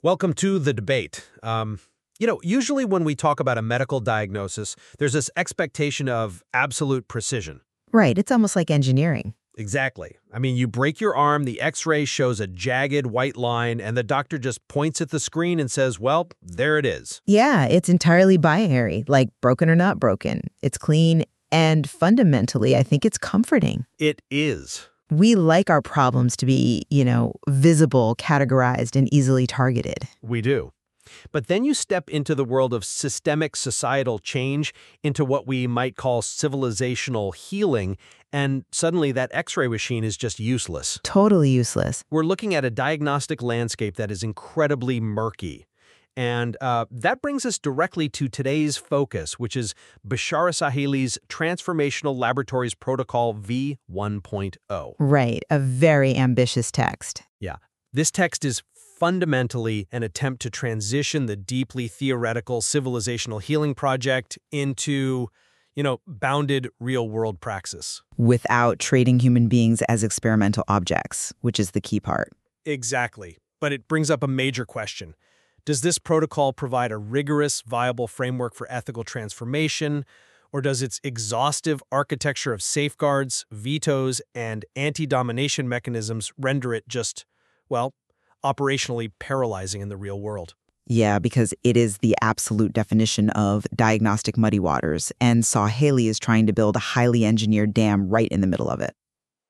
Welcome to the debate. Usually when we talk about a medical diagnosis, there's this expectation of absolute precision. Right, it's almost like engineering. Exactly. I mean, you break your arm, the x-ray shows a jagged white line, and the doctor just points at the screen and says, well, there it is. Yeah, it's entirely binary, like broken or not broken. It's clean, and fundamentally, I think it's comforting. It is. We like our problems to be, visible, categorized, and easily targeted. We do. But then you step into the world of systemic societal change, into what we might call civilizational healing, and suddenly that x-ray machine is just useless. Totally useless. We're looking at a diagnostic landscape that is incredibly murky. And that brings us directly to today's focus, which is Bashara Saheli's Transformational Laboratories Protocol V1.0. Right, a very ambitious text. Yeah, this text is fundamentally an attempt to transition the deeply theoretical civilizational healing project into, bounded real-world praxis. Without treating human beings as experimental objects, which is the key part. Exactly. But it brings up a major question. Does this protocol provide a rigorous, viable framework for ethical transformation, or does its exhaustive architecture of safeguards, vetoes, and anti-domination mechanisms render it just, operationally paralyzing in the real world? Yeah, because it is the absolute definition of diagnostic muddy waters, and Saheli is trying to build a highly engineered dam right in the middle of it.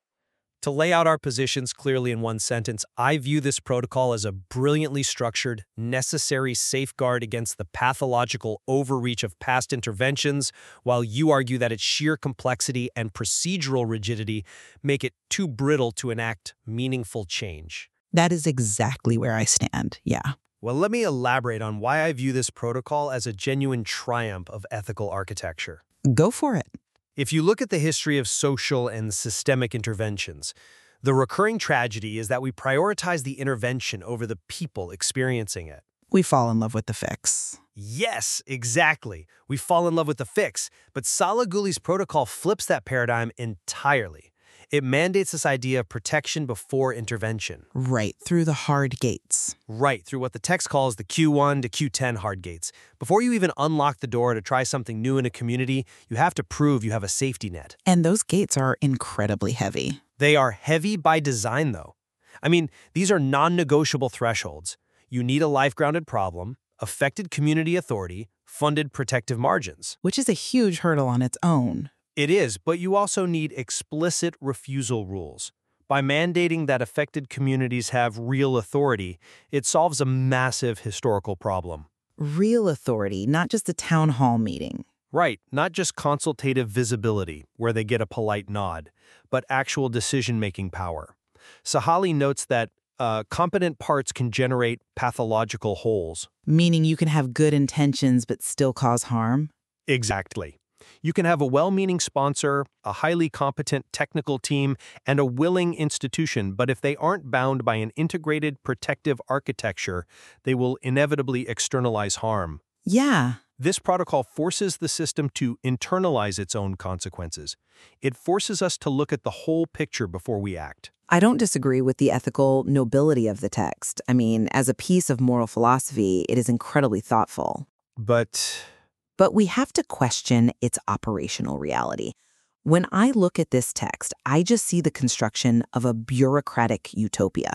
To lay out our positions clearly in one sentence, I view this protocol as a brilliantly structured, necessary safeguard against the pathological overreach of past interventions, while you argue that its sheer complexity and procedural rigidity make it too brittle to enact meaningful change. That is exactly where I stand, yeah. Well, let me elaborate on why I view this protocol as a genuine triumph of ethical architecture. Go for it. If you look at the history of social and systemic interventions, the recurring tragedy is that we prioritize the intervention over the people experiencing it. We fall in love with the fix. Yes, exactly. We fall in love with the fix, but Salah Ghuli's protocol flips that paradigm entirely. It mandates this idea of protection before intervention. Right, through the hard gates. Right, through what the text calls the Q1 to Q10 hard gates. Before you even unlock the door to try something new in a community, you have to prove you have a safety net. And those gates are incredibly heavy. They are heavy by design, though. I mean, these are non-negotiable thresholds. You need a life-grounded problem, affected community authority, funded protective margins. Which is a huge hurdle on its own. It is, but you also need explicit refusal rules. By mandating that affected communities have real authority, it solves a massive historical problem. Real authority, not just a town hall meeting. Right, not just consultative visibility, where they get a polite nod, but actual decision-making power. Saheli notes that competent parts can generate pathological wholes. Meaning you can have good intentions but still cause harm? Exactly. You can have a well-meaning sponsor, a highly competent technical team, and a willing institution, but if they aren't bound by an integrated protective architecture, they will inevitably externalize harm. Yeah. This protocol forces the system to internalize its own consequences. It forces us to look at the whole picture before we act. I don't disagree with the ethical nobility of the text. I mean, as a piece of moral philosophy, it is incredibly thoughtful. But we have to question its operational reality. When I look at this text, I just see the construction of a bureaucratic utopia.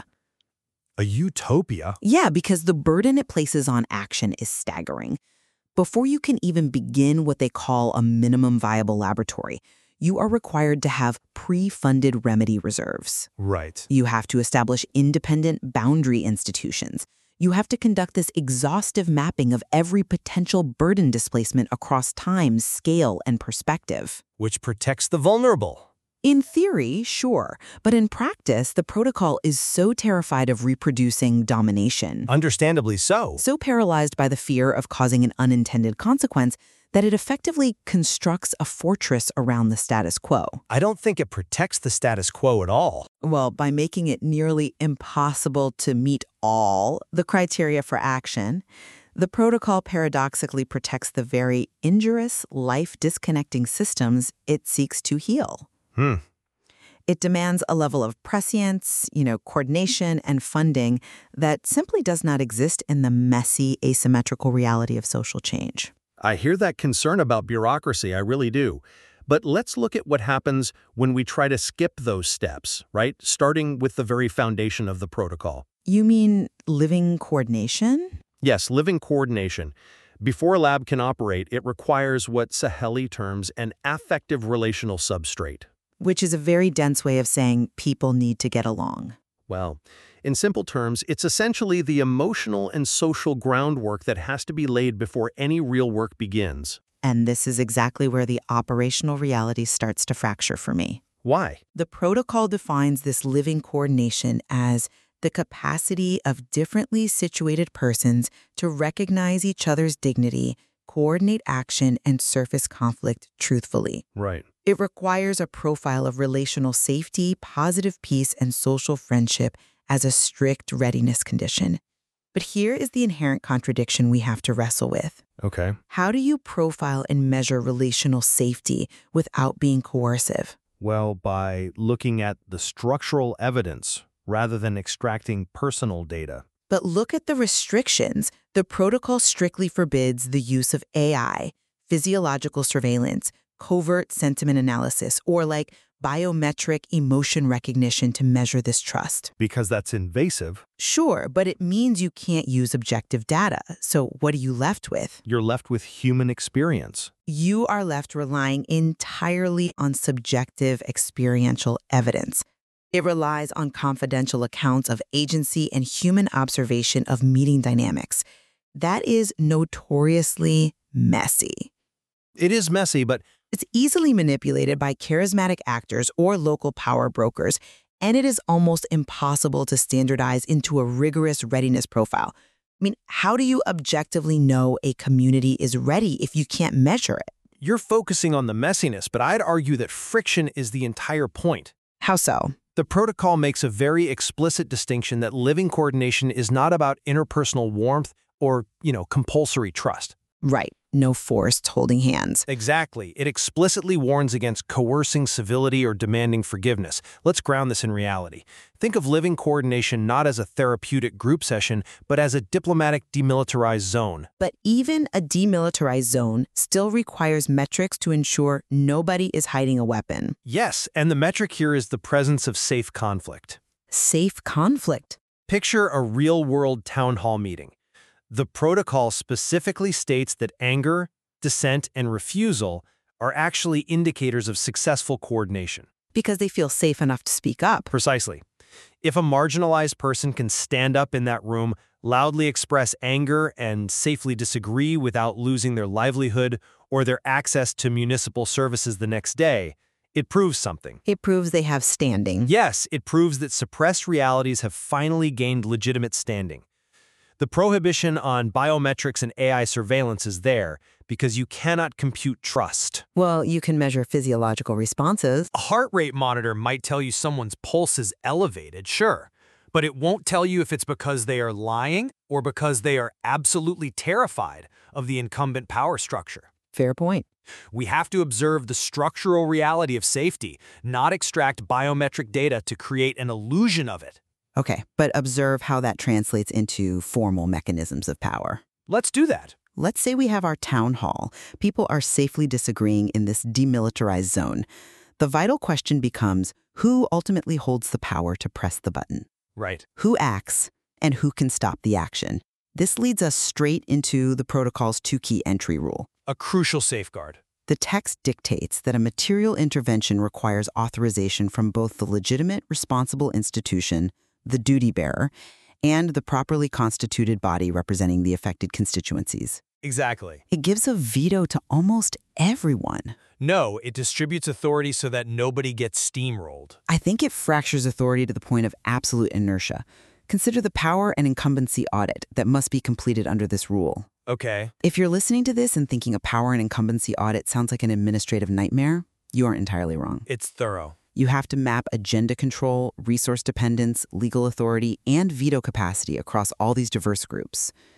A utopia? Yeah, because the burden it places on action is staggering. Before you can even begin what they call a minimum viable laboratory, you are required to have pre-funded remedy reserves. Right. You have to establish independent boundary institutions. You have to conduct this exhaustive mapping of every potential burden displacement across time, scale, and perspective. Which protects the vulnerable. In theory, sure, but in practice, the protocol is so terrified of reproducing domination. Understandably so. So paralyzed by the fear of causing an unintended consequence that it effectively constructs a fortress around the status quo. I don't think it protects the status quo at all. Well, by making it nearly impossible to meet all the criteria for action, the protocol paradoxically protects the very injurious, life-disconnecting systems it seeks to heal. It demands a level of prescience, coordination and funding that simply does not exist in the messy, asymmetrical reality of social change. I hear that concern about bureaucracy, I really do. But let's look at what happens when we try to skip those steps, right? Starting with the very foundation of the protocol. You mean living coordination? Yes, living coordination. Before a lab can operate, it requires what Saheli terms an affective relational substrate. Which is a very dense way of saying people need to get along. Well, in simple terms, it's essentially the emotional and social groundwork that has to be laid before any real work begins. And this is exactly where the operational reality starts to fracture for me. Why? The protocol defines this living coordination as the capacity of differently situated persons to recognize each other's dignity, coordinate action, and surface conflict truthfully. Right. It requires a profile of relational safety, positive peace, and social friendship as a strict readiness condition. But here is the inherent contradiction we have to wrestle with. Okay. How do you profile and measure relational safety without being coercive? Well, by looking at the structural evidence rather than extracting personal data. But look at the restrictions. The protocol strictly forbids the use of AI, physiological surveillance, covert sentiment analysis, or like biometric emotion recognition to measure this trust. Because that's invasive. Sure, but it means you can't use objective data. So what are you left with? You're left with human experience. You are left relying entirely on subjective experiential evidence. It relies on confidential accounts of agency and human observation of meeting dynamics. That is notoriously messy. It is messy, but It's easily manipulated by charismatic actors or local power brokers, and it is almost impossible to standardize into a rigorous readiness profile. I mean, how do you objectively know a community is ready if you can't measure it? you're focusing on the messiness, but I'd argue that friction is the entire point. How so? The protocol makes a very explicit distinction that living coordination is not about interpersonal warmth or, compulsory trust. Right. No forced holding hands. Exactly. It explicitly warns against coercing civility or demanding forgiveness. Let's ground this in reality. Think of living coordination not as a therapeutic group session, but as a diplomatic demilitarized zone. But even a demilitarized zone still requires metrics to ensure nobody is hiding a weapon. Yes, and the metric here is the presence of safe conflict. Safe conflict. Picture a real-world town hall meeting. The protocol specifically states that anger, dissent, and refusal are actually indicators of successful coordination. Because they feel safe enough to speak up. Precisely. If a marginalized person can stand up in that room, loudly express anger, and safely disagree without losing their livelihood or their access to municipal services the next day, it proves something. It proves they have standing. Yes, it proves that suppressed realities have finally gained legitimate standing. The prohibition on biometrics and AI surveillance is there because you cannot compute trust. Well, you can measure physiological responses. A heart rate monitor might tell you someone's pulse is elevated, sure, but it won't tell you if it's because they are lying or because they are absolutely terrified of the incumbent power structure. Fair point. We have to observe the structural reality of safety, not extract biometric data to create an illusion of it. Okay, but observe how that translates into formal mechanisms of power. Let's do that. Let's say we have our town hall. People are safely disagreeing in this demilitarized zone. The vital question becomes, who ultimately holds the power to press the button? Right. Who acts, and who can stop the action? This leads us straight into the protocol's two-key entry rule. A crucial safeguard. The text dictates that a material intervention requires authorization from both the legitimate responsible institution, the duty bearer, and the properly constituted body representing the affected constituencies. Exactly. It gives a veto to almost everyone. No, it distributes authority so that nobody gets steamrolled. I think it fractures authority to the point of absolute inertia. Consider the power and incumbency audit that must be completed under this rule. Okay. If you're listening to this and thinking a power and incumbency audit sounds like an administrative nightmare, you aren't entirely wrong. It's thorough. You have to map agenda control, resource dependence, legal authority, and veto capacity across all these diverse groups.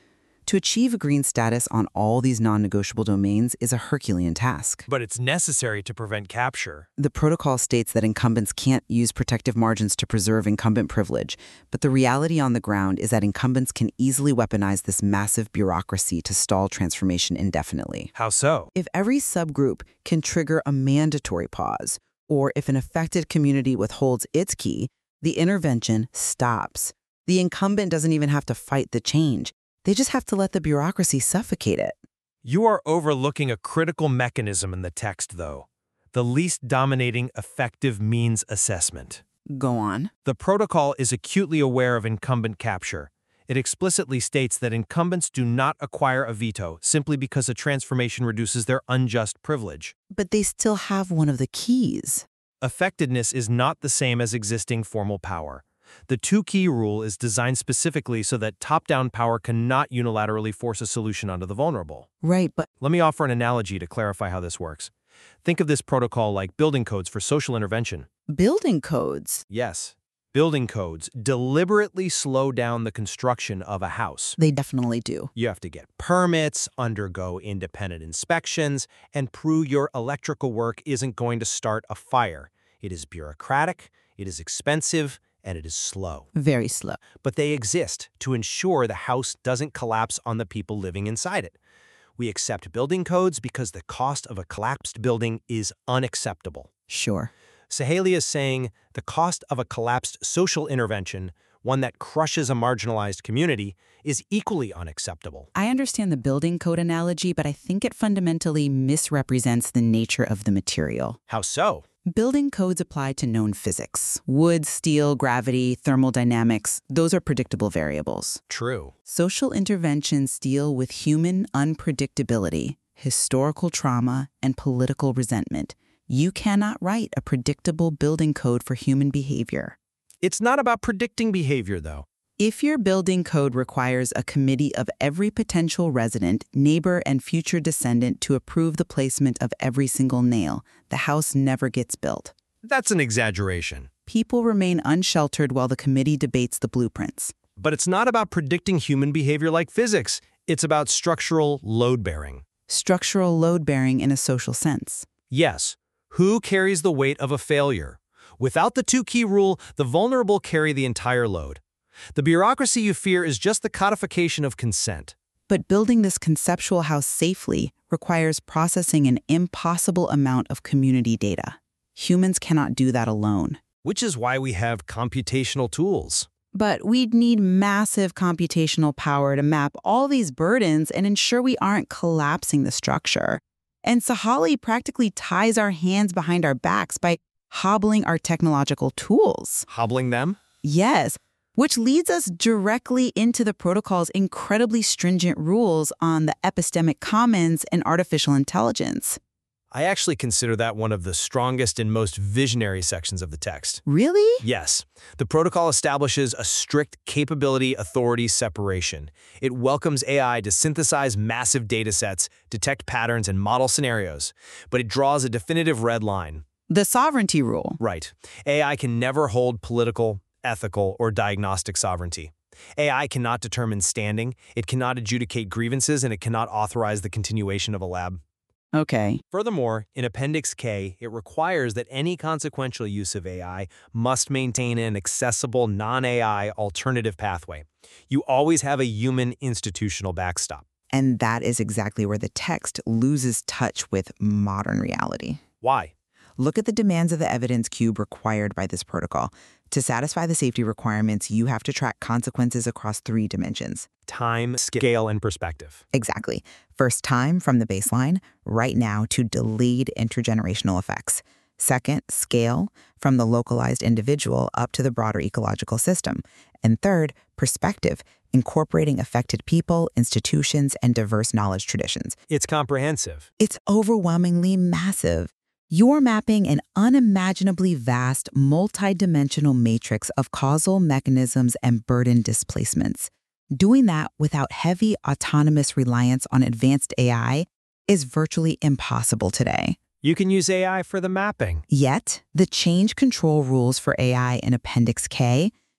To achieve a green status on all these non-negotiable domains is a Herculean task. But it's necessary to prevent capture. The protocol states that incumbents can't use protective margins to preserve incumbent privilege, but the reality on the ground is that incumbents can easily weaponize this massive bureaucracy to stall transformation indefinitely. How so? If every subgroup can trigger a mandatory pause, or if an affected community withholds its key, the intervention stops. The incumbent doesn't even have to fight the change. They just have to let the bureaucracy suffocate it. You are overlooking a critical mechanism in the text, though. The least dominating effective means assessment. Go on. The protocol is acutely aware of incumbent capture. It explicitly states that incumbents do not acquire a veto simply because a transformation reduces their unjust privilege. But they still have one of the keys. Effectiveness is not the same as existing formal power. The two-key rule is designed specifically so that top-down power cannot unilaterally force a solution onto the vulnerable. Right, but Let me offer an analogy to clarify how this works. Think of this protocol like building codes for social intervention. building codes, Yes, building codes deliberately slow down the construction of a house. they definitely do. You have to get permits, undergo independent inspections, and prove your electrical work isn't going to start a fire. It is bureaucratic, it is expensive, and it is slow. Very slow. But they exist to ensure the house doesn't collapse on the people living inside it. We accept building codes because the cost of a collapsed building is unacceptable. Sure. Sahalia is saying the cost of a collapsed social intervention, one that crushes a marginalized community, is equally unacceptable. I understand the building code analogy, but I think it fundamentally misrepresents the nature of the material. How so? Building codes apply to known physics. Wood, steel, gravity, thermodynamics, those are predictable variables. True. Social interventions deal with human unpredictability, historical trauma, and political resentment. You cannot write a predictable building code for human behavior. It's not about predicting behavior, though. If your building code requires a committee of every potential resident, neighbor, and future descendant to approve the placement of every single nail, the house never gets built. That's an exaggeration. People remain unsheltered while the committee debates the blueprints. But it's not about predicting human behavior like physics. It's about structural load-bearing. Structural load-bearing in a social sense. Yes, who carries the weight of a failure? Without the two-key rule, the vulnerable carry the entire load. The bureaucracy you fear is just the codification of consent. But building this conceptual house safely requires processing an impossible amount of community data. Humans cannot do that alone. Which is why we have computational tools. But we'd need massive computational power to map all these burdens and ensure we aren't collapsing the structure. And Sahalia practically ties our hands behind our backs by hobbling our technological tools. Hobbling them? Yes, which leads us directly into the protocol's incredibly stringent rules on the epistemic commons and artificial intelligence. I actually consider that one of the strongest and most visionary sections of the text. Really? Yes, the protocol establishes a strict capability-authority separation. It welcomes AI to synthesize massive datasets, detect patterns, and model scenarios. But it draws a definitive red line. The sovereignty rule. Right. AI can never hold political, ethical, or diagnostic sovereignty. AI cannot determine standing, it cannot adjudicate grievances, and it cannot authorize the continuation of a lab. Okay. Furthermore, in Appendix K, it requires that any consequential use of AI must maintain an accessible non-AI alternative pathway. You always have a human institutional backstop. And that is exactly where the text loses touch with modern reality. Why? Look at the demands of the evidence cube required by this protocol. To satisfy the safety requirements, you have to track consequences across 3 dimensions. Time, scale, and perspective. Exactly. First, time from the baseline, right now, to delayed intergenerational effects. Second, scale, from the localized individual up to the broader ecological system. And third, perspective, incorporating affected people, institutions, and diverse knowledge traditions. It's comprehensive. It's overwhelmingly massive. You're mapping an unimaginably vast, multidimensional matrix of causal mechanisms and burden displacements. Doing that without heavy autonomous reliance on advanced AI is virtually impossible today. You can use AI for the mapping. Yet, the change control rules for AI in Appendix K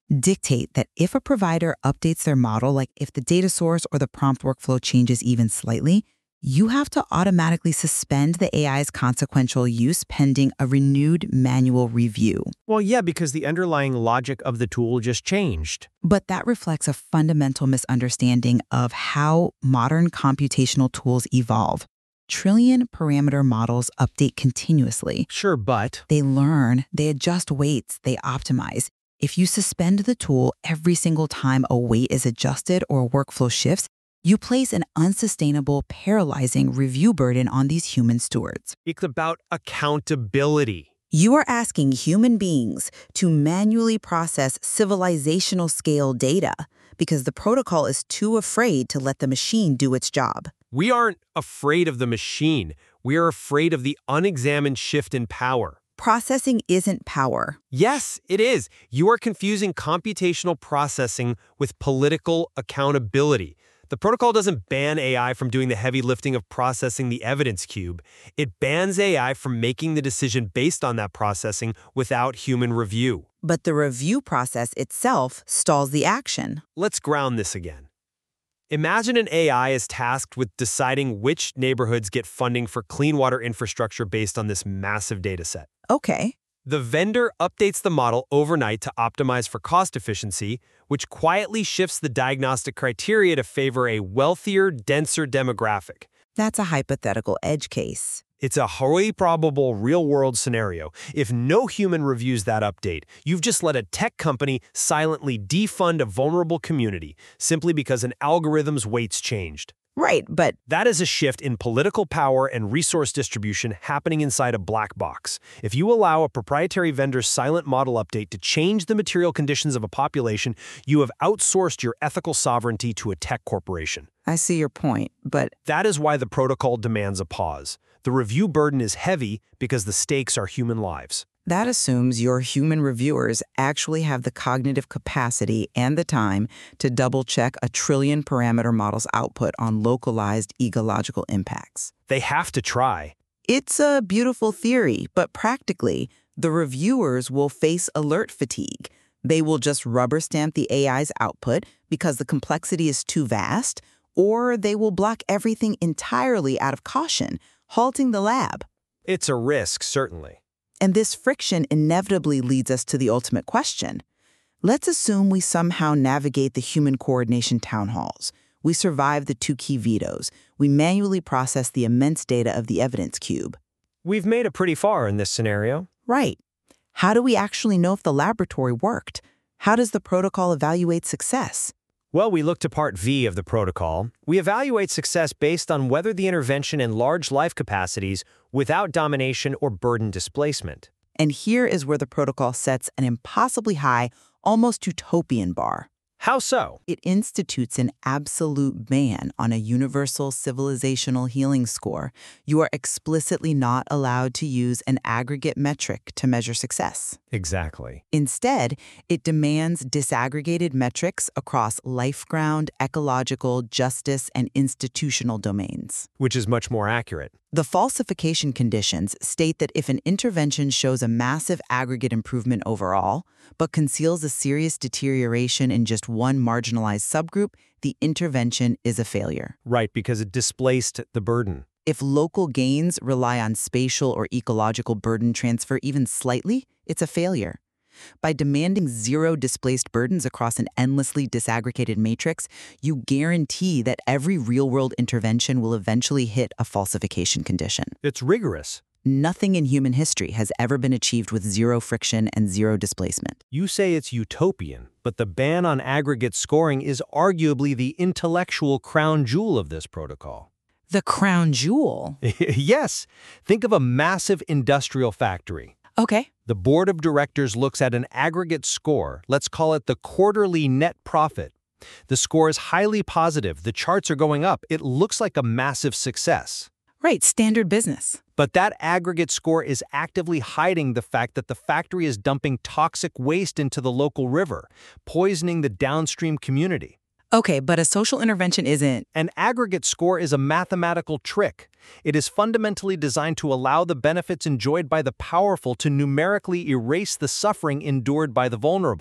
dictate that if a provider updates their model, like if the data source or the prompt workflow changes even slightly, you have to automatically suspend the AI's consequential use pending a renewed manual review. Well, yeah, because the underlying logic of the tool just changed. But that reflects a fundamental misunderstanding of how modern computational tools evolve. Trillion parameter models update continuously. Sure, but They learn, they adjust weights, they optimize. If you suspend the tool every single time a weight is adjusted or a workflow shifts, you place an unsustainable, paralyzing review burden on these human stewards. it's about accountability. You are asking human beings to manually process civilizational scale data because the protocol is too afraid to let the machine do its job. We aren't afraid of the machine. We are afraid of the unexamined shift in power. Processing isn't power. Yes, it is. You are confusing computational processing with political accountability. The protocol doesn't ban AI from doing the heavy lifting of processing the evidence cube. It bans AI from making the decision based on that processing without human review. But the review process itself stalls the action. Let's ground this again. Imagine an AI is tasked with deciding which neighborhoods get funding for clean water infrastructure based on this massive data set. Okay. The vendor updates the model overnight to optimize for cost efficiency, which quietly shifts the diagnostic criteria to favor a wealthier, denser demographic. That's a hypothetical edge case. It's a highly probable real-world scenario. If no human reviews that update, you've just let a tech company silently defund a vulnerable community simply because an algorithm's weights changed. Right, but That is a shift in political power and resource distribution happening inside a black box. If you allow a proprietary vendor's silent model update to change the material conditions of a population, you have outsourced your ethical sovereignty to a tech corporation. I see your point, but That is why the protocol demands a pause. The review burden is heavy because the stakes are human lives. that assumes your human reviewers actually have the cognitive capacity and the time to double-check a trillion parameter model's output on localized ecological impacts. They have to try. It's a beautiful theory, but practically, the reviewers will face alert fatigue. They will just rubber stamp the AI's output because the complexity is too vast, or they will block everything entirely out of caution, halting the lab. It's a risk, certainly. And this friction inevitably leads us to the ultimate question. Let's assume we somehow navigate the human coordination town halls. We survive the 2 key vetoes. We manually process the immense data of the evidence cube. We've made it pretty far in this scenario. Right. How do we actually know if the laboratory worked? How does the protocol evaluate success? Well, we look to Part V of the protocol. We evaluate success based on whether the intervention enlarged life capacities without domination or burden displacement. And here is where the protocol sets an impossibly high, almost utopian bar. How so? It institutes an absolute ban on a universal civilizational healing score. You are explicitly not allowed to use an aggregate metric to measure success. Exactly. Instead, it demands disaggregated metrics across life ground, ecological, justice, and institutional domains. Which is much more accurate. The falsification conditions state that if an intervention shows a massive aggregate improvement overall, but conceals a serious deterioration in just one marginalized subgroup, the intervention is a failure. Right, because it displaced the burden. If local gains rely on spatial or ecological burden transfer even slightly, it's a failure. By demanding zero displaced burdens across an endlessly disaggregated matrix, you guarantee that every real-world intervention will eventually hit a falsification condition. It's rigorous. Nothing in human history has ever been achieved with zero friction and zero displacement. You say it's utopian, but the ban on aggregate scoring is arguably the intellectual crown jewel of this protocol. The crown jewel? Yes. Think of a massive industrial factory. Okay. The board of directors looks at an aggregate score, let's call it the quarterly net profit. The score is highly positive, the charts are going up, it looks like a massive success. Right, standard business. But that aggregate score is actively hiding the fact that the factory is dumping toxic waste into the local river, poisoning the downstream community. Okay, but a social intervention isn't. An aggregate score is a mathematical trick. It is fundamentally designed to allow the benefits enjoyed by the powerful to numerically erase the suffering endured by the vulnerable.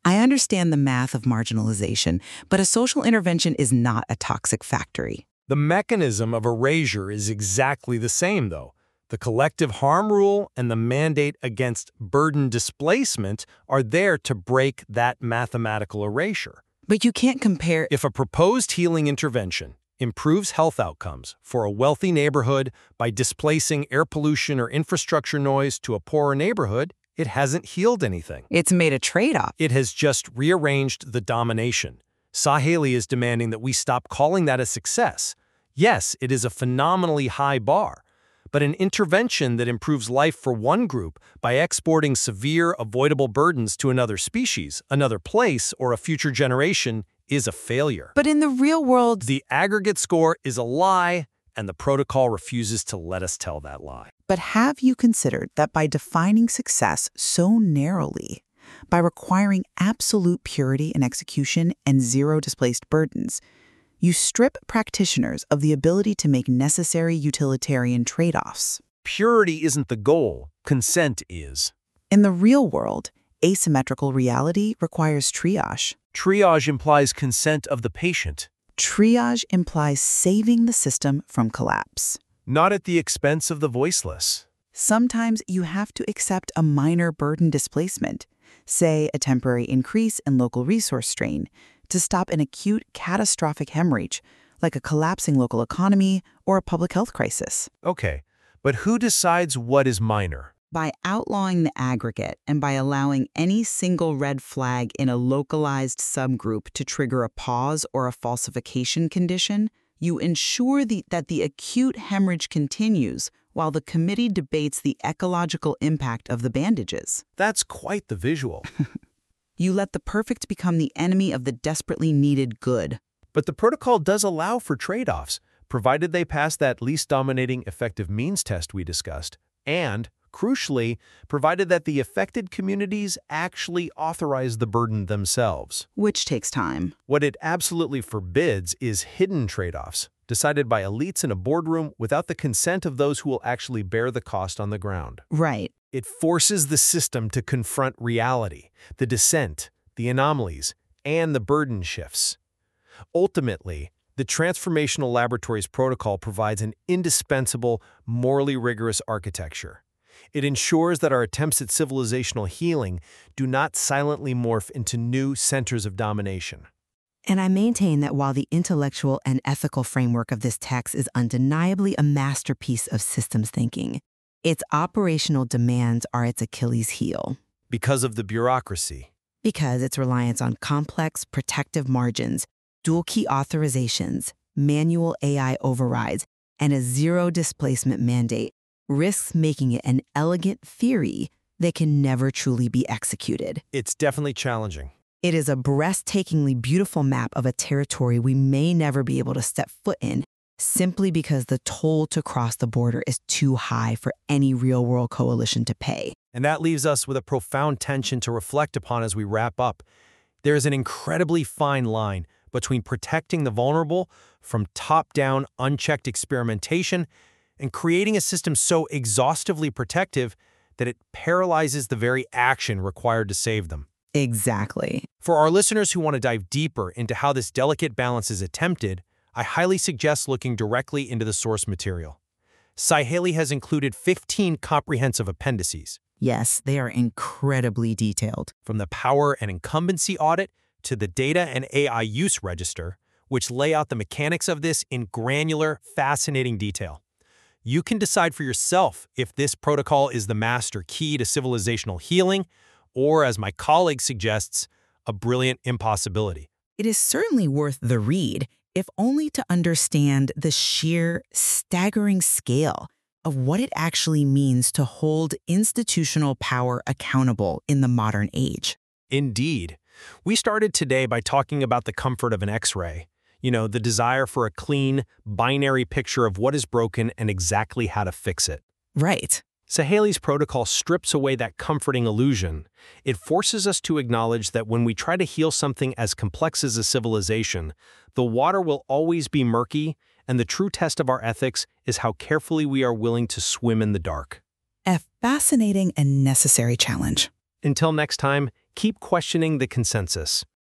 I understand the math of marginalization, but a social intervention is not a toxic factory. The mechanism of erasure is exactly the same, though. The collective harm rule and the mandate against burden displacement are there to break that mathematical erasure. But you can't compare. If a proposed healing intervention improves health outcomes for a wealthy neighborhood by displacing air pollution or infrastructure noise to a poorer neighborhood, it hasn't healed anything. It's made a trade-off. It has just rearranged the domination. Saheli is demanding that we stop calling that a success. Yes, it is a phenomenally high bar, but an intervention that improves life for one group by exporting severe, avoidable burdens to another species, another place, or a future generation is a failure. But in the real world, The aggregate score is a lie, and the protocol refuses to let us tell that lie. But have you considered that by defining success so narrowly, by requiring absolute purity in execution and zero displaced burdens, you strip practitioners of the ability to make necessary utilitarian trade-offs? Purity isn't the goal, consent is. In the real world, asymmetrical reality requires triage. Triage implies consent of the patient, Triage implies saving the system from collapse. not at the expense of the voiceless. Sometimes you have to accept a minor burden displacement, say a temporary increase in local resource strain, to stop an acute catastrophic hemorrhage, like a collapsing local economy or a public health crisis. Okay, but who decides what is minor? By outlawing the aggregate and by allowing any single red flag in a localized subgroup to trigger a pause or a falsification condition, you ensure that the acute hemorrhage continues while the committee debates the ecological impact of the bandages. That's quite the visual. You let the perfect become the enemy of the desperately needed good. But the protocol does allow for trade-offs, provided they pass that least dominating effective means test we discussed, and, crucially, provided that the affected communities actually authorize the burden themselves. Which takes time. What it absolutely forbids is hidden trade-offs, decided by elites in a boardroom without the consent of those who will actually bear the cost on the ground. Right. It forces the system to confront reality, the dissent, the anomalies, and the burden shifts. Ultimately, the Transformational Laboratories Protocol provides an indispensable, morally rigorous architecture. It ensures that our attempts at civilizational healing do not silently morph into new centers of domination. And I maintain that while the intellectual and ethical framework of this text is undeniably a masterpiece of systems thinking, its operational demands are its Achilles heel. Because of the bureaucracy. Because its reliance on complex protective margins, dual key authorizations, manual AI overrides, and a zero displacement mandate risks making it an elegant theory that can never truly be executed. It's definitely challenging. It is a breathtakingly beautiful map of a territory we may never be able to step foot in simply because the toll to cross the border is too high for any real-world coalition to pay. And that leaves us with a profound tension to reflect upon as we wrap up. There is an incredibly fine line between protecting the vulnerable from top-down, unchecked experimentation and creating a system so exhaustively protective that it paralyzes the very action required to save them. Exactly. For our listeners who want to dive deeper into how this delicate balance is attempted, I highly suggest looking directly into the source material. Saheli has included 15 comprehensive appendices. Yes, they are incredibly detailed. From the power and incumbency audit to the data and AI use register, which lay out the mechanics of this in granular, fascinating detail. You can decide for yourself if this protocol is the master key to civilizational healing, or, as my colleague suggests, a brilliant impossibility. It is certainly worth the read, if only to understand the sheer, staggering scale of what it actually means to hold institutional power accountable in the modern age. Indeed. We started today by talking about the comfort of an X-ray. The desire for a clean, binary picture of what is broken and exactly how to fix it. Right. Saheli's protocol strips away that comforting illusion. It forces us to acknowledge that when we try to heal something as complex as a civilization, the water will always be murky, and the true test of our ethics is how carefully we are willing to swim in the dark. A fascinating and necessary challenge. Until next time, Keep questioning the consensus.